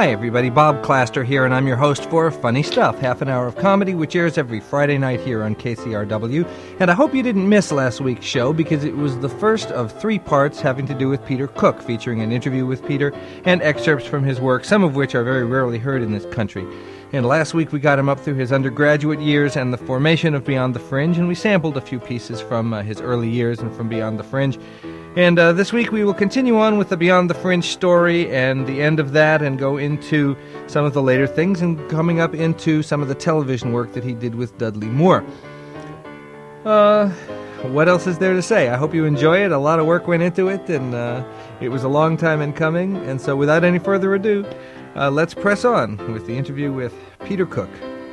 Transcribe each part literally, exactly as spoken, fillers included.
Hi everybody, Bob Claster here, and I'm your host for Funny Stuff, half an hour of comedy which airs every Friday night here on K C R W. And I hope you didn't miss last week's show because it was the first of three parts having to do with Peter Cook, featuring an interview with Peter and excerpts from his work, some of which are very rarely heard in this country. And last week we got him up through his undergraduate years and the formation of Beyond the Fringe, and we sampled a few pieces from uh, his early years and from Beyond the Fringe. And uh, this week we will continue on with the Beyond the Fringe story and the end of that and go into some of the later things and coming up into some of the television work that he did with Dudley Moore. Uh, what else is there to say? I hope you enjoy it. A lot of work went into it, and uh, it was a long time in coming. And so without any further ado, uh, let's press on with the interview with Peter Cook.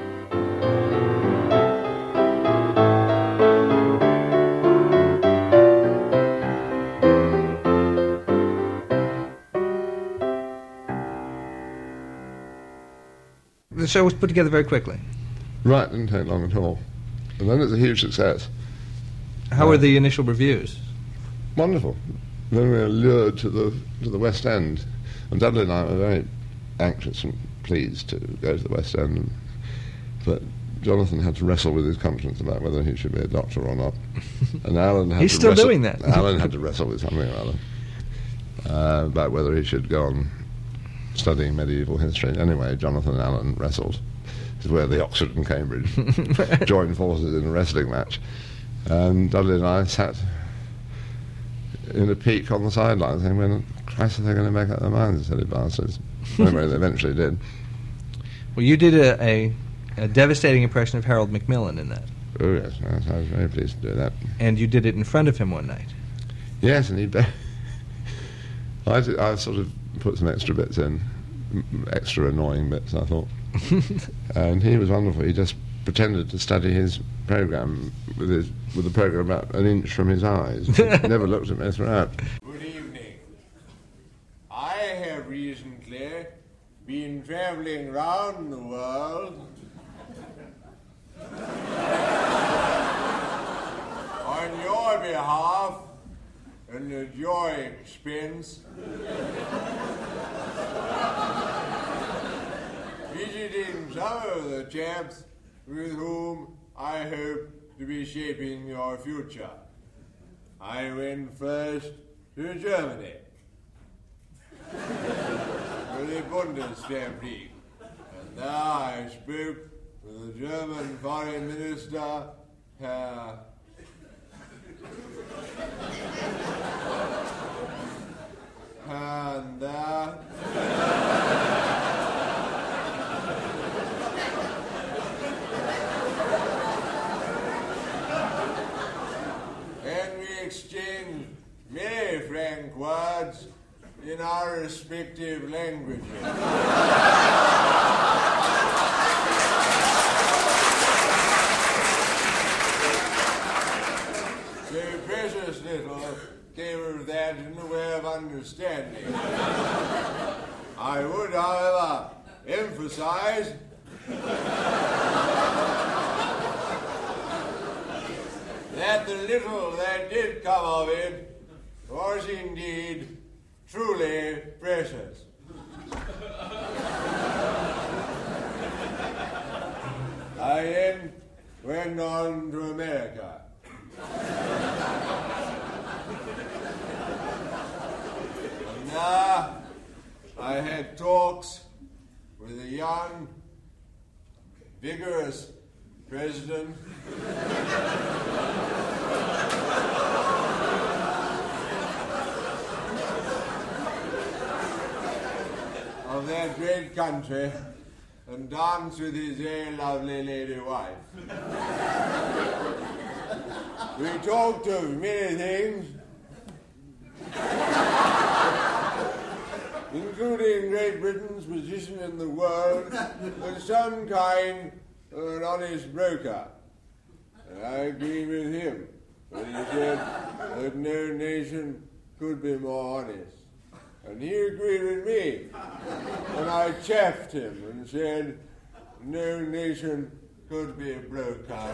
The show was put together very quickly. Right, didn't take long at all. And then it's a huge success. How uh, were the initial reviews? Wonderful. Then we were lured to the to the West End. And Dudley and I were very anxious and pleased to go to the West End. But Jonathan had to wrestle with his conscience about whether he should be a doctor or not. And Alan had He's to still wrestle, doing that. Alan had to wrestle with something or other uh, about whether he should go on studying medieval history. Anyway, Jonathan and Alan wrestled. This is where the Oxford and Cambridge joined forces in a wrestling match. And Dudley and I sat in a peak on the sidelines saying, when Christ are they going to make up their minds, silly bastards. Anyway, they eventually did. Well, you did a, a, a devastating impression of Harold Macmillan in that. Oh, yes, yes, I was very pleased to do that. And you did it in front of him one night. Yes, and he... Be- I, did, I sort of put some extra bits in, m- extra annoying bits, I thought. And he was wonderful. He just pretended to study his programme with his with the programme about an inch from his eyes. He never looked at me throughout. Good evening. I have recently been travelling round the world on your behalf and at your expense, visiting some of the chaps with whom I hope to be shaping your future. I went first to Germany for the Bundeswehr League, and there I spoke with the German Foreign Minister, Herr and there and we exchanged many frank words in our respective languages. So precious little came of that in the way of understanding. I would, however, emphasize that the little that did come of it was indeed truly precious. I then went on to America. And there I had talks with a young, vigorous president of that great country and danced with his very lovely lady wife. We talked of many things, including Great Britain's position in the world as some kind of an honest broker. And I agree with him when he said that no nation could be more honest. And he agreed with me. And I chaffed him and said, no nation could be a broker.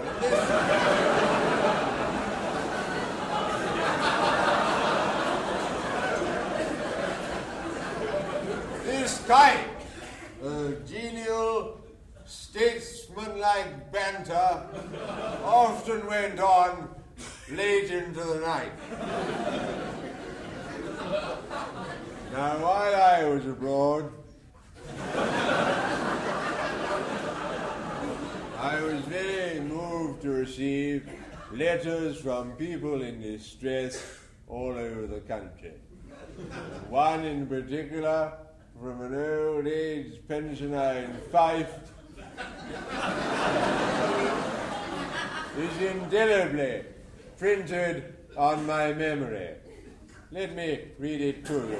This kite a genial, statesmanlike banter often went on late into the night. Now, while I was abroad, I was very moved to receive letters from people in distress all over the country. One in particular from an old age pensioner in Fife is indelibly printed on my memory. Let me read it to you.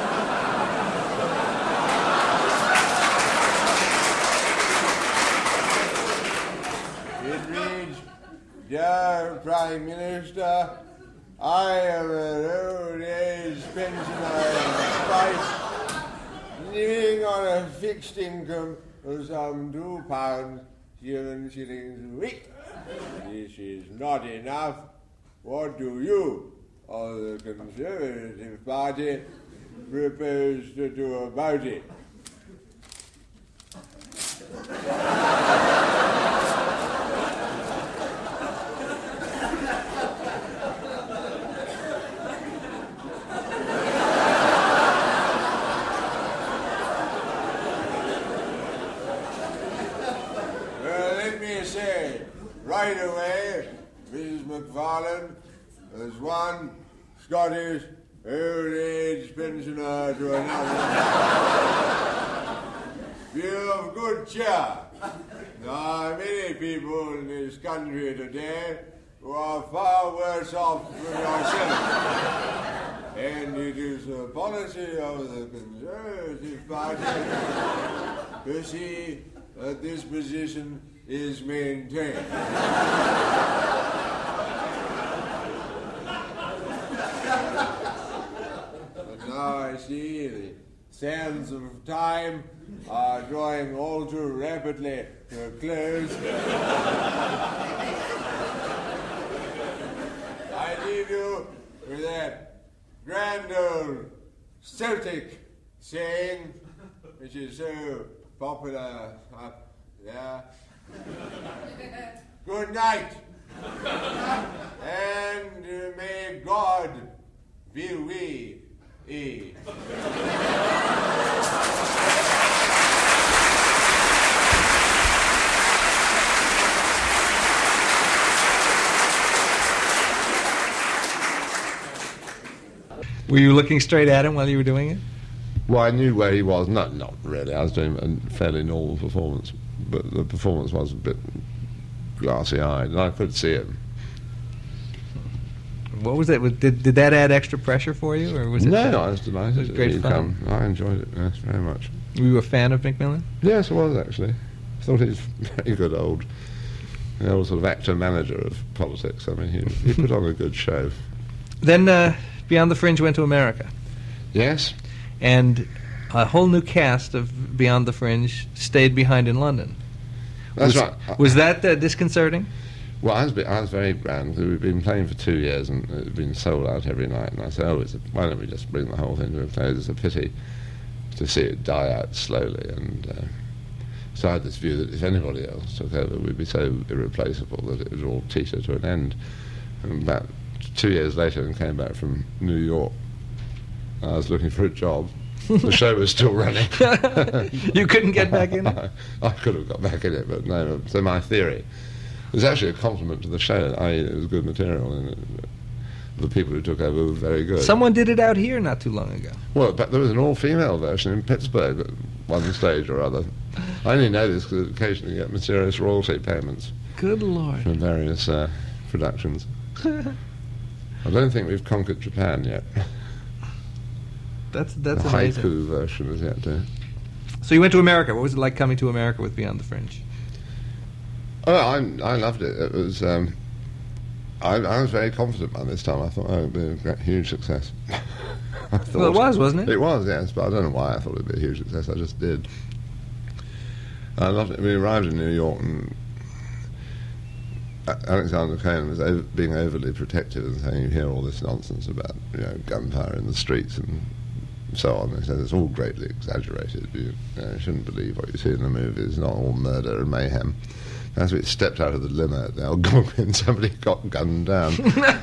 It reads, "Dear Prime Minister, I am an old age pensioner in Fife, living on a fixed income of some two pounds, seven shillings a week. This is not enough. What do you, of the Conservative Party, propose to do about it?" Well, let me say right away, Missus McFarlane, as one Scottish old-age pensioner to another, be of good cheer. There are many people in this country today who are far worse off than yourself. And it is the policy of the Conservative Party to see that this position is maintained. But now I see the sands of time are drawing all too rapidly to a close. I leave you with that grand old Celtic saying, which is so popular up there. Good night, and uh, may God be with ye. Were you looking straight at him while you were doing it? Well, I knew where he was. No, not really. I was doing a fairly normal performance, but the performance was a bit glassy-eyed, and I could see him. What was it? Was- Did, did that add extra pressure for you, or was it? No, uh, I was delighted. it was great He'd fun. come. I enjoyed it, yes, very much. Were you a fan of Macmillan? Yes, I was, actually. I thought he was very good old, you know, sort of actor-manager of politics. I mean, he, he put on a good show. Then uh, Beyond the Fringe went to America, Yes? and a whole new cast of Beyond the Fringe stayed behind in London. That's was, right. Was that uh, disconcerting? Well, I was, I was very grand, because we've been playing for two years and it had been sold out every night, and I said, oh, it's a, why don't we just bring the whole thing to a close? It's a pity to see it die out slowly, and uh, so I had this view that if anybody else took over, we'd be so irreplaceable that it would all teeter to an end. And about two years later, and came back from New York, I was looking for a job. The show was still running. You couldn't get back in it? I, I could have got back in it, but no. So my theory, it was actually a compliment to the show, that I, it was good material, and it, the people who took over were very good. Someone did it out here not too long ago. Well, but there was an all-female version in Pittsburgh at one stage or other. I only know this because occasionally you get mysterious royalty payments Good Lord. from various uh, productions. I don't think we've conquered Japan yet. That's that's the amazing. haiku version is yet to. So you went to America. What was it like coming to America with Beyond the Fringe? Oh, I I loved it. It was. Um, I, I was very confident by this time. I thought, oh, it'd be a great, huge success. I thought, Well, it was, wasn't it? It was, yes, but I don't know why I thought it'd be a huge success. I just did. I loved it. We arrived in New York, and Alexander Cohen was over, being overly protective and saying, you hear all this nonsense about, you know, gunfire in the streets and so on. He says it's all greatly exaggerated. You, you, know, you shouldn't believe what you see in the movies. It's not all murder and mayhem. As we stepped out of the limo at the Algonquin, somebody got gunned down.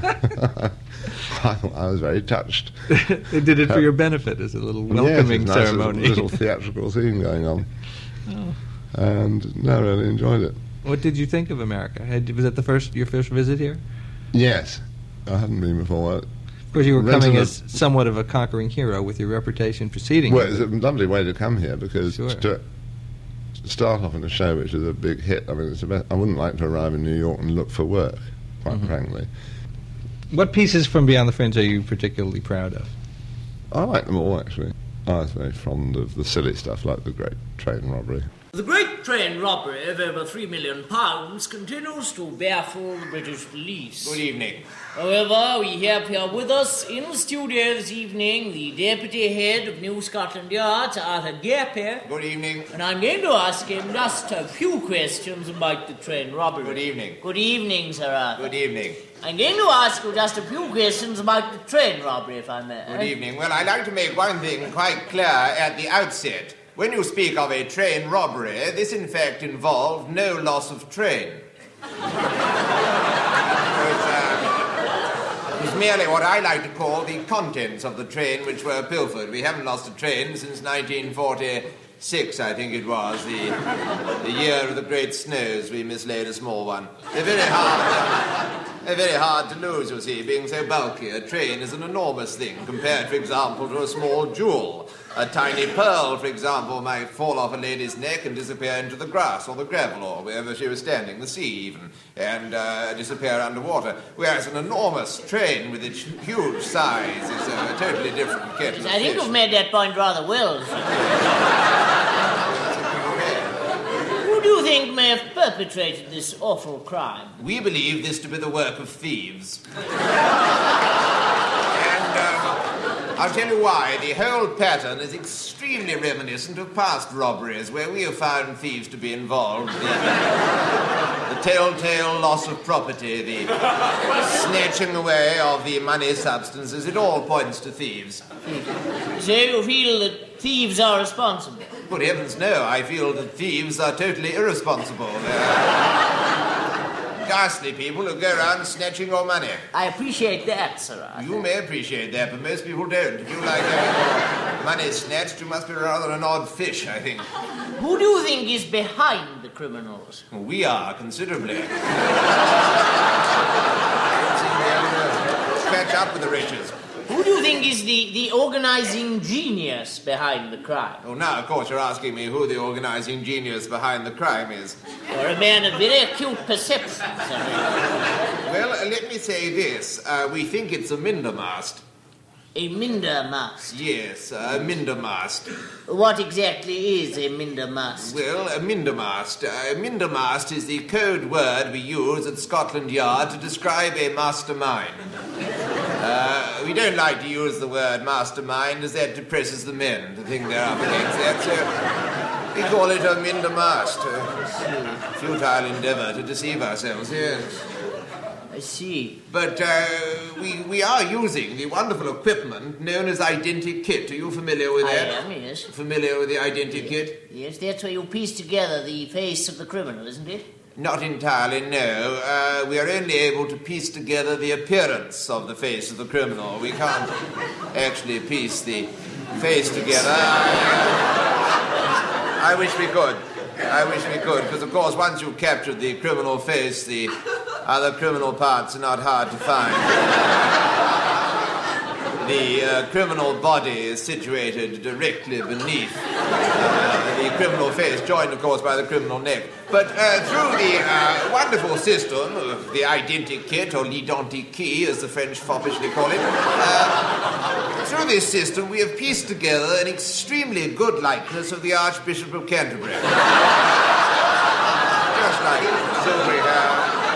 I, I was very touched. They did it for uh, your benefit as a little welcoming yes, ceremony. Nice little theatrical scene going on. Oh. And no, I really enjoyed it. What did you think of America? Had, was that the first your first visit here? Yes. I hadn't been before. Of course, you were Rented coming a, as somewhat of a conquering hero with your reputation preceding well, you. Well, it's a lovely way to come here because Sure. to start off in a show which is a big hit, I mean, it's about, I wouldn't like to arrive in New York and look for work, quite mm-hmm. frankly. What pieces from Beyond the Fringe are you particularly proud of? I like them all, actually. I was very fond of the silly stuff like the Great Train Robbery. The Great Train Robbery of over three million pounds continues to baffle the British police. Good evening. However, we have here with us in the studio this evening the Deputy Head of New Scotland Yard, Sir Arthur Gapper. Good evening. And I'm going to ask him just a few questions about the train robbery. Good evening. Good evening, Sir Arthur. Good evening. I'm going to ask you just a few questions about the train robbery, if I may. Good evening. Well, I'd like to make one thing quite clear at the outset. When you speak of a train robbery, this in fact involved no loss of train. It was, uh, it was merely what I like to call the contents of the train which were pilfered. We haven't lost a train since nineteen forty-six, I think it was, the, the year of the great snows. We mislaid a small one. They're very hard, uh, they're very hard to lose, you see, being so bulky. A train is an enormous thing compared, for example, to a small jewel. A tiny pearl, for example, might fall off a lady's neck and disappear into the grass or the gravel or wherever she was standing, the sea even, and uh, disappear underwater. Whereas an enormous train with its huge size is a totally different kettle of I think fish. you've made that point rather well. Who do you think may have perpetrated this awful crime? We believe this to be the work of thieves. and... Uh, I'll tell you why. The whole pattern is extremely reminiscent of past robberies where we have found thieves to be involved. The, the telltale loss of property, the snatching away of the money substances, it all points to thieves. So you feel that thieves are responsible? Good heavens, no. I feel that thieves are totally irresponsible. They're ghastly people who go around snatching your money. I appreciate that, sir. You may appreciate that, but most people don't. If you like having your money snatched, you must be rather an odd fish, I think. Who do you think is behind the criminals? Well, we are, considerably. Catch up with the riches. Who do you think is the, the organising genius behind the crime? Oh, now, of course, you're asking me who the organising genius behind the crime is. You're a man of very acute perception, sir. Well, uh, let me say this. Uh, we think it's a Mindermast. A Mindermast? Yes, uh, a Mindermast. What exactly is a Mindermast? Well, a Mindermast. Uh, a Mindermast is the code word we use at Scotland Yard to describe a mastermind. Uh, we don't like to use the word mastermind as that depresses the men, the thing they're up against that, so we call it a Mindermast, a futile endeavour to deceive ourselves, yes. I see. But uh, we, we are using the wonderful equipment known as identikit. Are you familiar with that? I am, yes. Familiar with the identikit? Yes, that's where you piece together the face of the criminal, isn't it? Not entirely, no. Uh, we are only able to piece together the appearance of the face of the criminal. We can't actually piece the face together. I wish we could. I wish we could, because, of course, once you've captured the criminal face, the other criminal parts are not hard to find. The uh, criminal body is situated directly beneath uh, the criminal face, joined, of course, by the criminal neck. But uh, through the uh, wonderful system of the identikit, or l'identique, as the French foppishly call it, uh, through this system we have pieced together an extremely good likeness of the Archbishop of Canterbury. Just like silvery hair.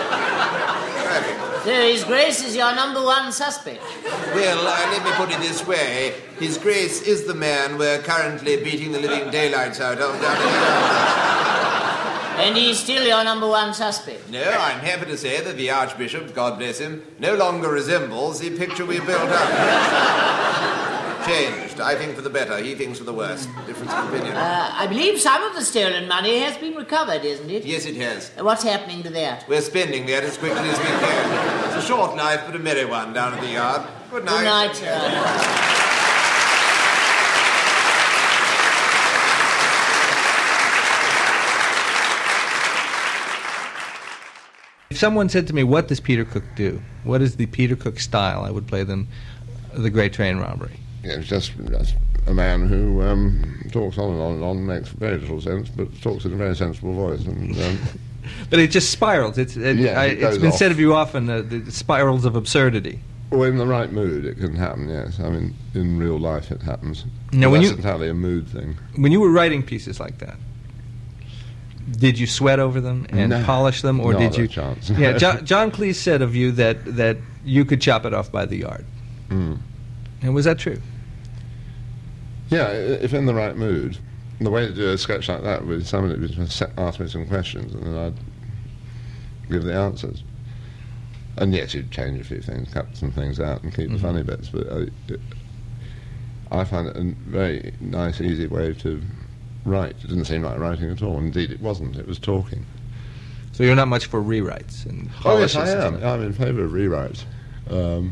So His Grace is your number one suspect? Well, uh, let me put it this way. His Grace is the man we're currently beating the living daylights out of down in the And he's still your number one suspect? No, I'm happy to say that the Archbishop, God bless him, no longer resembles the picture we built up. changed. I think for the better. He thinks for the worse. Difference of opinion. Uh, I believe some of the stolen money has been recovered, isn't it? Yes, it has. Uh, what's happening to that? We're spending that as quickly as we can. It's a short life, but a merry one down at the yard. Good night. Good night, sir. If someone said to me, what does Peter Cook do? What is the Peter Cook style? I would play them The Great Train Robbery. Yeah, it's just, just a man who um, talks on and on and on, makes very little sense, but talks in a very sensible voice. And, um, but it just spirals. It's, it, yeah, I, it it's been off. said of you often, uh, the spirals of absurdity. Well, in the right mood, it can happen, yes. I mean, in real life it happens. Now, But when that's you- entirely a mood thing. When you were writing pieces like that, did you sweat over them and No. polish them, or Not did a you? chance. Yeah, John, John Cleese said of you that that you could chop it off by the yard. Mm. And was that true? Yeah, i- if in the right mood. The way to do a sketch like that would somebody would just se- ask me some questions and then I'd give the answers. And yes, you'd change a few things, cut some things out and keep Mhm. the funny bits, but uh, it, I find it a very nice, easy way to write. It didn't seem like writing at all. Indeed, it wasn't. It was talking. So you're not much for rewrites and Oh, yes, polishes I and am. stuff. I'm in favour of rewrites. Um,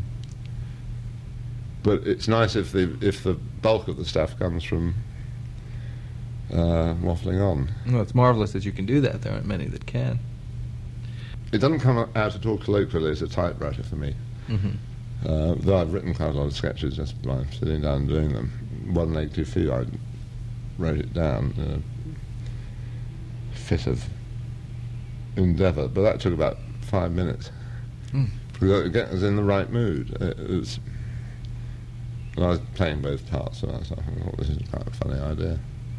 but it's nice if the if the bulk of the stuff comes from uh, waffling on. Well, it's marvelous that you can do that. There aren't many that can. It doesn't come out at all colloquially as a typewriter for me. Mm-hmm. Uh, though I've written quite a lot of sketches just by sitting down and doing them. One leg, two feet, I wrote it down in a fit of endeavour, but that took about five minutes. Mm. Because again, I was in the right mood. It was, and I was playing both parts, and I was like, oh, this is quite a funny idea.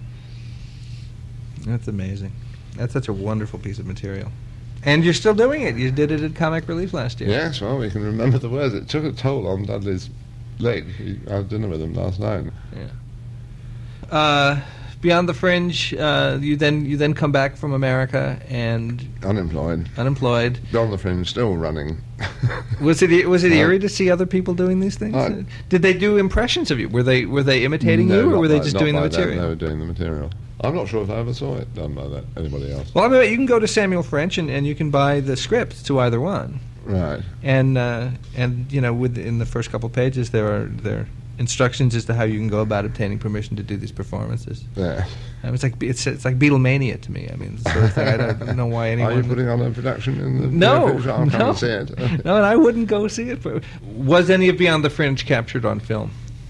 That's amazing. That's such a wonderful piece of material. And you're still doing it. You did it at Comic Relief last year. Yes, well, we can remember the words. It took a toll on Dudley's leg. He, I had dinner with him last night. Yeah. Uh, Beyond the Fringe, uh, you then you then come back from America and Unemployed. unemployed. Beyond the Fringe, still running. Was it was it Uh, eerie to see other people doing these things? I- Did they do impressions of you? Were they were they imitating No, you, or not were they by- just not doing the by them, material? They were doing the material. I'm not sure if I ever saw it done by that, anybody else. Well, I mean, you can go to Samuel French and, and you can buy the scripts to either one, Right. and uh, and you know, with in the first couple pages there are there are instructions as to how you can go about obtaining permission to do these performances. Yeah. I mean, it's like it's it's like Beatlemania to me. I mean, it's the sort of thing I don't know why anyone. Are you putting on a production in the No, near future? I'll come no. and see it. No, and I wouldn't go see it. But was any of Beyond the Fringe captured on film?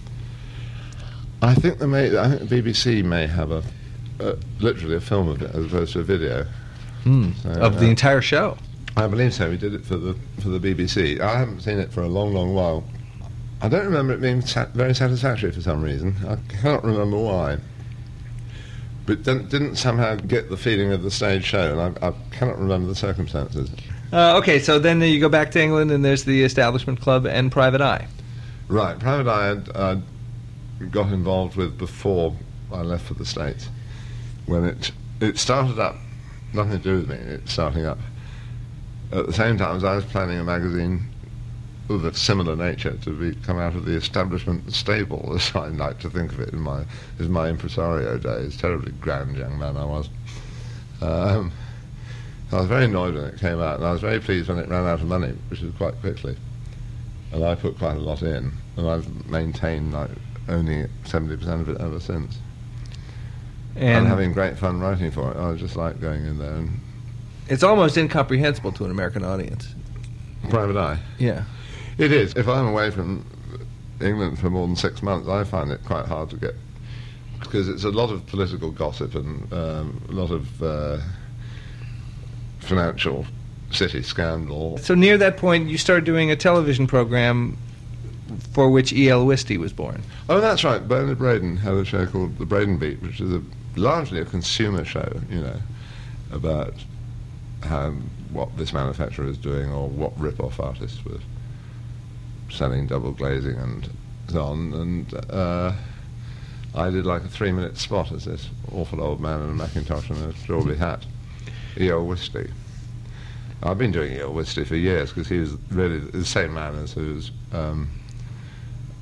I think they may. I think the B B C may have a, uh, literally a film of it as opposed to a video. Hmm. So, Of the uh, entire show. I believe so. We did it for the for the B B C. I haven't seen it for a long, long while. I don't remember it being sat- very satisfactory for some reason. I cannot remember why. But didn't, didn't somehow get the feeling of the stage show, and I, I cannot remember the circumstances. Uh, okay, so then you go back to England, and there's the Establishment Club and Private Eye. Right, Private Eye I'd, I'd got involved with before I left for the States. When it it started up, nothing to do with me, it's starting up. At the same time as I was planning a magazine of a similar nature to be, come out of the establishment stable, as I like to think of it in my, in my impresario days. Terribly grand young man I was. Um, I was very annoyed when it came out, and I was very pleased when it ran out of money, which was quite quickly. And I put quite a lot in, and I've maintained like only seventy percent of it ever since. And, And having great fun writing for it. I just like going in there and it's almost incomprehensible to an American audience. Private Eye. Yeah. It is. If I'm away from England for more than six months, I find it quite hard to get, because it's a lot of political gossip and um, a lot of uh, financial city scandal. So near that point, you started doing a television program for which E L Wisty was born. Oh, that's right. Bernard Braden had a show called The Braden Beat, which is a, largely a consumer show, you know, about how, what this manufacturer is doing or what rip-off artists were selling double glazing and so on. And uh, I did like a three-minute spot as this awful old man in a Macintosh and a strawberry hat, E L Wisty. I've been doing E L Wisty for years because he was really the same man as who was um,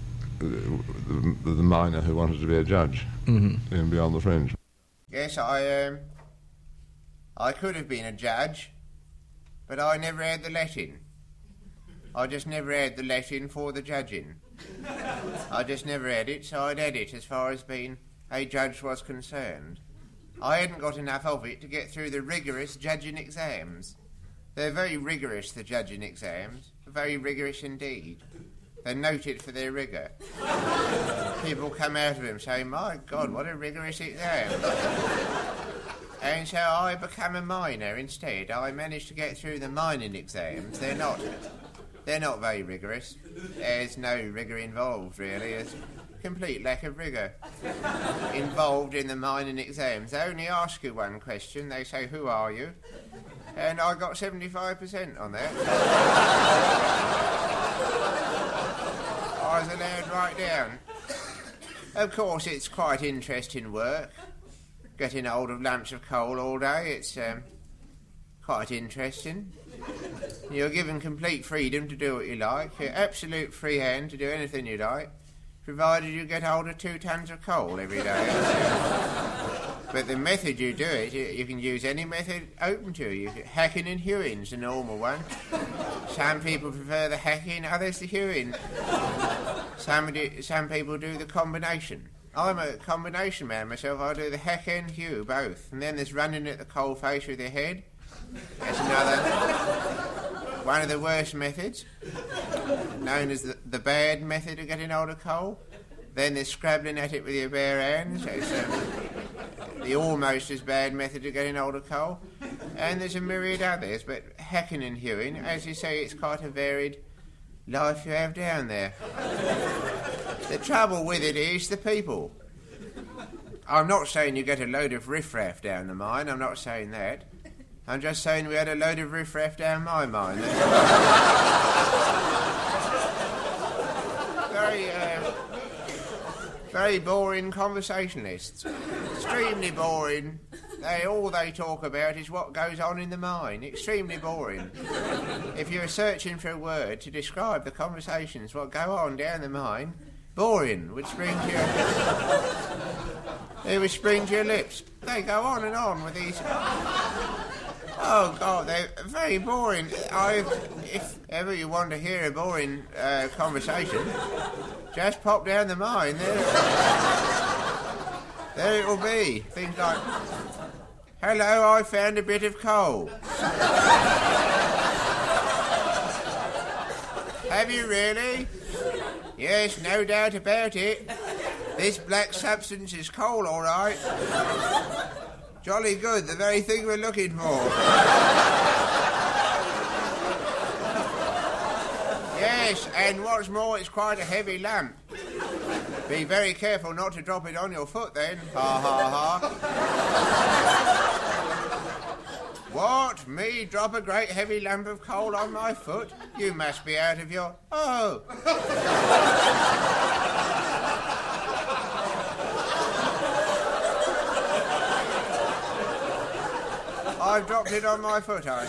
the, the, the miner who wanted to be a judge Mm-hmm. in Beyond the Fringe. Yes, I, um, I could have been a judge, but I never had the letting. I just never had the letting for the judging. I just never had it, so I'd had it as far as being a judge was concerned. I hadn't got enough of it to get through the rigorous judging exams. They're very rigorous, the judging exams. Very rigorous indeed. They're noted for their rigour. People come out of them saying, my God, what a rigorous exam. And so I become a miner instead. I managed to get through the mining exams. They're not, they're not very rigorous. There's no rigour involved, really. There's complete lack of rigour involved in the mining exams. They only ask you one question. They say, who are you? And I got seventy-five percent on that. I was allowed right down. Of course, it's quite interesting work. Getting hold of lumps of coal all day, it's um, quite interesting. You're given complete freedom to do what you like. You're absolute free hand to do anything you like, provided you get hold of two tons of coal every day. But the method you do it, you, you can use any method open to you. Hacking and hewing's the normal one. Some people prefer the hacking, others the hewing. Some, do, some people do the combination. I'm a combination man myself. I do the hack and hew, both. And then there's running at the coal face with your head. That's another, one of the worst methods, known as the, the bad method of getting hold of coal. Then there's scrabbling at it with your bare hands. It's um, the almost as bad method of getting hold of coal. And there's a myriad others, but hacking and hewing, as you say, it's quite a varied life you have down there. The trouble with it is the people. I'm not saying you get a load of riffraff down the mine, I'm not saying that. I'm just saying we had a load of riffraff down my mine. Very, uh, very boring conversationalists. Extremely boring. They, all they talk about is what goes on in the mine. Extremely boring. If you're searching for a word to describe the conversations, what go on down the mine, boring would spring to your it would spring to your lips. They go on and on with these. Oh God, they're very boring. I, if ever you want to hear a boring uh, conversation, just pop down the mine. There, there it will be. Things like, hello, I found a bit of coal. Have you really? Yes, no doubt about it. This black substance is coal, all right. Jolly good, the very thing we're looking for. Yes, and what's more, it's quite a heavy lump. Be very careful not to drop it on your foot then. Ha ha ha. What? Me drop a great heavy lump of coal on my foot? You must be out of your... Oh! I've dropped it on my foot, I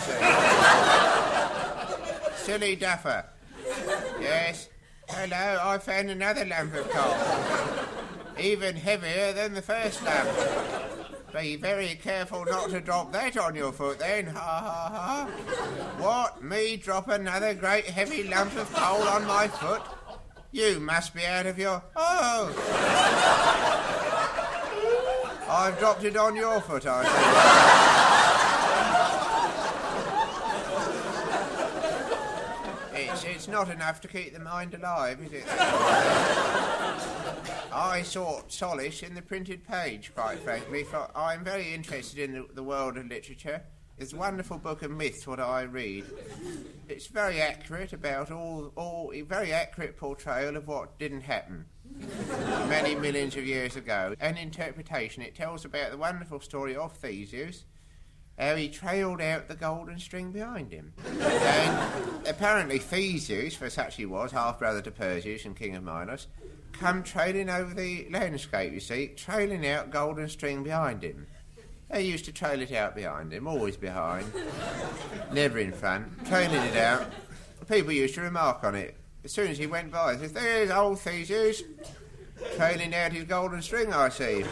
see. Silly duffer. Yes. Hello, I found another lump of coal. Even heavier than the first lump. Be very careful not to drop that on your foot then, ha ha ha. What, me drop another great heavy lump of coal on my foot? You must be out of your... Oh! I've dropped it on your foot, I see. It's, it's not enough to keep the mind alive, is it? I sought solace in the printed page, quite frankly, for I'm very interested in the, the world of literature. It's a wonderful book of myths, what I read. It's very accurate about all, all, a very accurate portrayal of what didn't happen many millions of years ago. An interpretation, it tells about the wonderful story of Theseus, how he trailed out the golden string behind him. And apparently Theseus, for such he was, half-brother to Perseus and king of Minos, come trailing over the landscape, you see, trailing out golden string behind him. They used to trail it out behind him, always behind, never in front, trailing it out. People used to remark on it. as soon as he went by, he says, "There's old Theseus, trailing out his golden string, I see."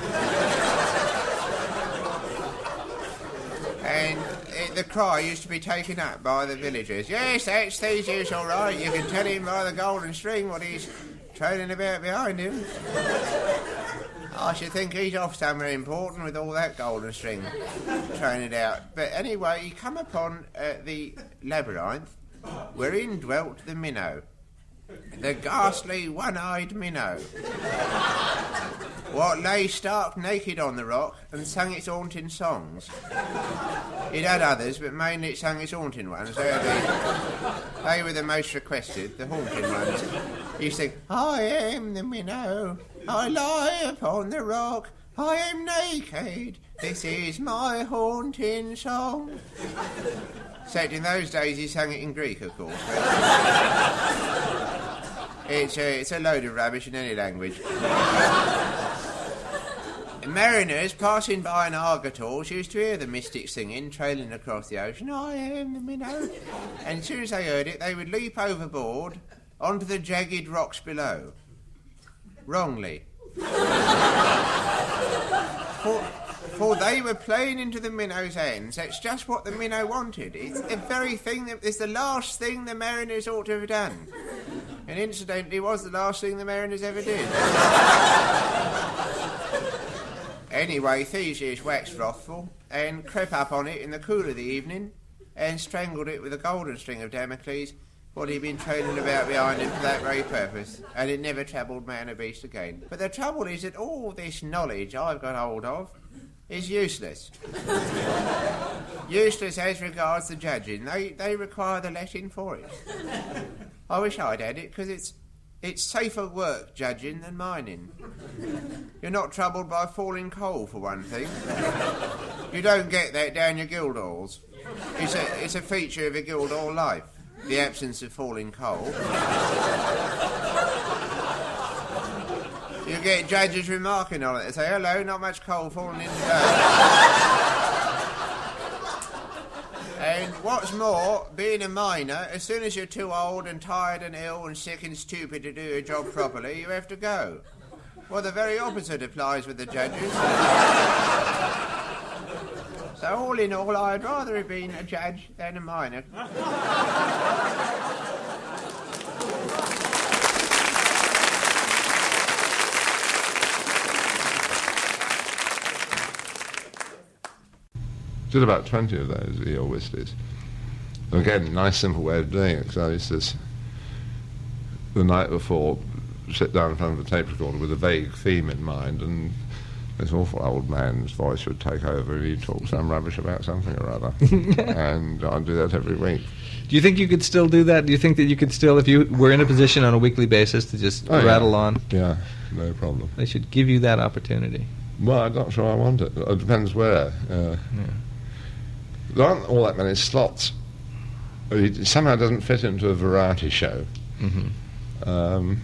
And it, the cry used to be taken up by the villagers. "Yes, that's Theseus, all right. You can tell him by the golden string what he's trailing about behind him. I should think he's off somewhere important with all that golden string trailing out." But anyway, he come upon uh, the labyrinth wherein dwelt the minnow, the ghastly one-eyed minnow, what lay stark naked on the rock and sung its haunting songs. It had others, but mainly it sung its haunting ones. They, the, they were the most requested, the haunting ones. You sing, "I am the minnow, I lie upon the rock, I am naked, this is my haunting song." Except in those days he sang it in Greek, of course. It's a, it's a load of rubbish in any language. Mariners passing by in Argotals used to hear the mystic singing, trailing across the ocean, "I am the minnow." And as soon as they heard it, they would leap overboard onto the jagged rocks below. Wrongly. for, for they were playing into the minnow's hands. That's just what the minnow wanted. It's the very thing that it's the last thing the mariners ought to have done. And incidentally, it was the last thing the mariners ever did. Anyway, Theseus waxed wrathful and crept up on it in the cool of the evening and strangled it with a golden string of Damocles, what he'd been trailing about behind him for that very purpose, and it never troubled man or beast again. But the trouble is that all this knowledge I've got hold of is useless. Useless as regards the judging. They, they require the letting for it. I wish I'd had it, because it's It's safer work judging than mining. You're not troubled by falling coal, for one thing. You don't get that down your Guildhalls. It's a, it's a feature of a Guildhall life, the absence of falling coal. You get judges remarking on it. They say, "Hello, not much coal falling in today." And what's more, being a miner, as soon as you're too old and tired and ill and sick and stupid to do your job properly, you have to go. Well, the very opposite applies with the judges. So all in all, I'd rather have been a judge than a miner. Did about twenty of those eel whistlers. Again, nice simple way of doing it, because I used to, the night before, sit down in front of a tape recorder with a vague theme in mind, and this awful old man's voice would take over and he'd talk some rubbish about something or other. And I'd do that every week. Do you think you could still do that? Do you think that you could still, if you were in a position on a weekly basis to just oh, rattle yeah. on? Yeah, no problem. They should give you that opportunity. Well, I'm not sure I want it. It depends where. Uh, yeah. There aren't all that many slots. He somehow doesn't fit into a variety show. Mm-hmm. Um,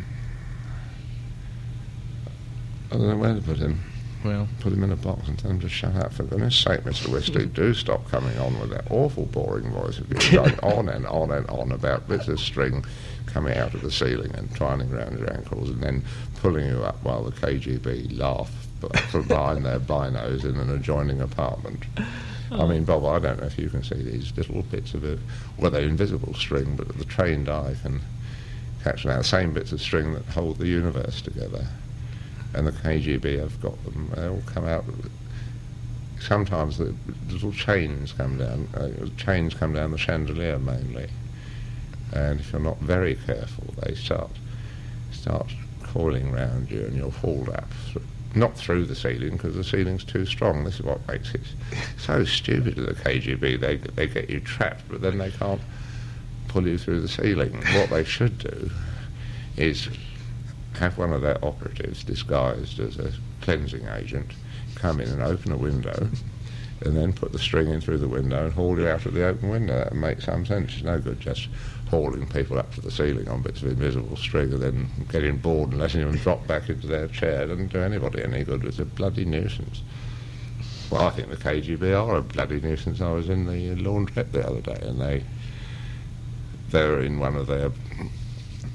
I don't know where to put him. Well, put him in a box and tell him to shut up. For goodness sake, Mister Whistler, do stop coming on with that awful boring voice of yours, going on and on and on about bits of string coming out of the ceiling and twining around your ankles and then pulling you up while the K G B laugh from behind their binos in an adjoining apartment. I mean, Bob, I don't know if you can see these little bits of it. Well, they're invisible string, but the trained eye can catch now the same bits of string that hold the universe together. And the K G B have got them. They all come out. Sometimes the little chains come down. Uh, chains come down the chandelier mainly. And if you're not very careful, they start start coiling round you, and you'll fall up. Not through the ceiling, because the ceiling's too strong. This is what makes it so stupid to the K G B. They they get you trapped, but then they can't pull you through the ceiling. What they should do is have one of their operatives disguised as a cleansing agent come in and open a window and then put the string in through the window and haul you out of the open window. That would make some sense. It's no good just hauling people up to the ceiling on bits of invisible string and then getting bored and letting them drop back into their chair. It doesn't do anybody any good. It's a bloody nuisance. Well, I think the K G B are a bloody nuisance. I was in the laundrette the other day, and they they were in one of their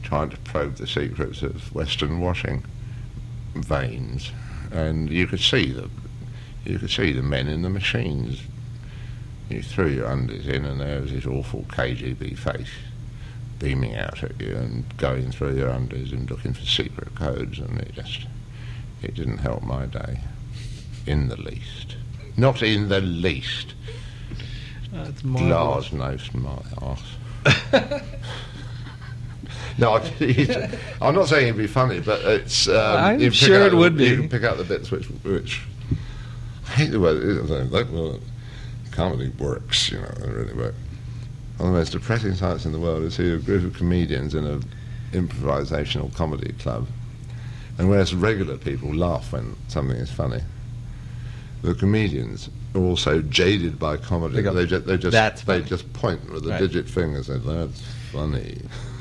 trying to probe the secrets of Western washing veins, and you could see the you could see the men in the machines. You threw your undies in, and there was this awful K G B face beaming out at you and going through your undies and looking for secret codes, and it just it didn't help my day in the least. Not in the least. That's Glass nose my arse. No, I, I'm not saying it'd be funny, but it's. Um, I'm you pick sure out it the- would be. You can pick out the bits which, which I hate the way it is. Like, well, comedy works, you know, it really works. One of the most depressing sights in the world is see a group of comedians in an improvisational comedy club, and whereas regular people laugh when something is funny, the comedians are also jaded by comedy. They go, They, ju- they just "That's they funny." just point with the Right. digit fingers and say, "That's funny."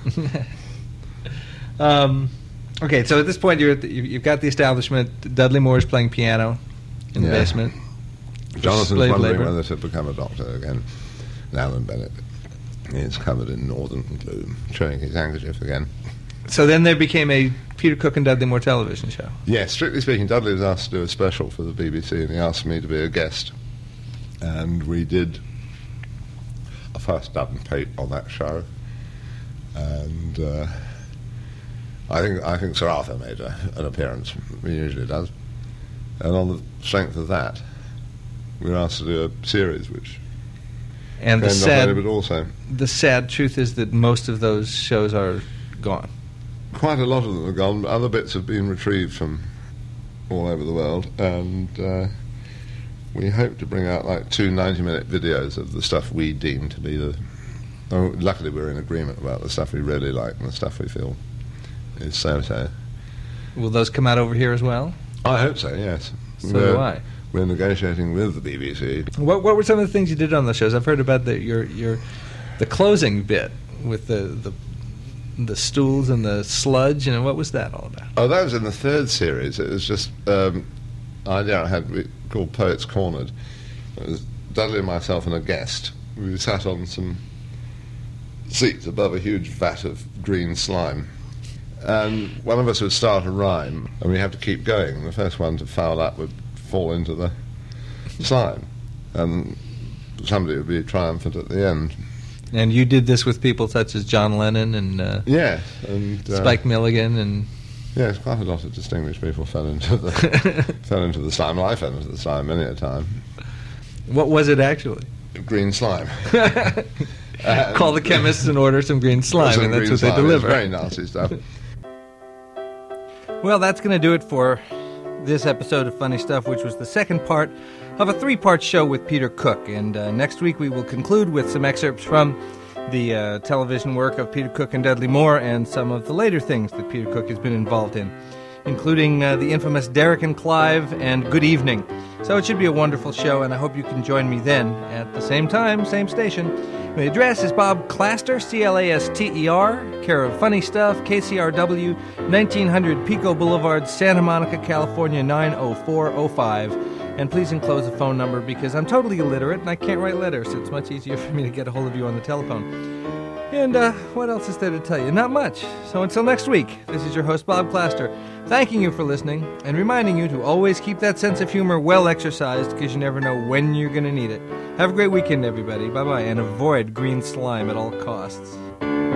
Um, okay, so at this point, you're at the, you- you've got the establishment. Dudley Moore's playing piano in the Yeah. basement. Jonathan's Slave wondering labor. whether to become a doctor again. And Alan Bennett is covered in northern gloom, chewing his handkerchief again. So then there became a Peter Cook and Dudley Moore television show. Yes, strictly speaking, Dudley was asked to do a special for the B B C, and he asked me to be a guest. And we did a first dub and Pete on that show. And uh, I think I think Sir Arthur made a, an appearance. He usually does. And on the strength of that, we were asked to do a series, which And the came not sad, only, but also the sad truth is that most of those shows are gone. quite a lot of them are gone. Other bits have been retrieved from all over the world, and uh, we hope to bring out like two ninety-minute videos of the stuff we deem to be the. Oh, luckily, we're in agreement about the stuff we really like and the stuff we feel is so-so. Will those come out over here as well? I hope so. Yes. So we're, do I. We're negotiating with the B B C. What What were some of the things you did on the shows? I've heard about the your your the closing bit with the the the stools and the sludge, and what was that all about? Oh, that was in the third series. It was just um, idea I had we called Poets Cornered. It was Dudley and myself and a guest. We sat on some seats above a huge vat of green slime, and one of us would start a rhyme, and we had to keep going. And the first one to foul up would fall into the slime, and somebody would be triumphant at the end. And you did this with people such as John Lennon and uh, Yeah, and uh, Spike Milligan and yes, quite a lot of distinguished people fell into the fell into the slime. Well, I fell into the slime many a time. what was it actually? Green slime. Call the chemists and order some green slime, Some and that's green what they slime. deliver. It's very nasty stuff. Well, that's going to do it for this episode of Funny Stuff, which was the second part of a three-part show with Peter Cook. And uh, next week we will conclude with some excerpts from the uh, television work of Peter Cook and Dudley Moore and some of the later things that Peter Cook has been involved in, including uh, the infamous Derek and Clive and Good Evening. So it should be a wonderful show, and I hope you can join me then at the same time, same station. The address is Bob Claster, C L A S T E R, care of Funny Stuff, K C R W, nineteen hundred Pico Boulevard, Santa Monica, California, nine oh four oh five. And please enclose a phone number because I'm totally illiterate and I can't write letters, so it's much easier for me to get a hold of you on the telephone. And uh, what else is there to tell you? Not much. So until next week, this is your host, Bob Claster, thanking you for listening and reminding you to always keep that sense of humor well exercised because you never know when you're going to need it. Have a great weekend, everybody. Bye-bye, and avoid green slime at all costs.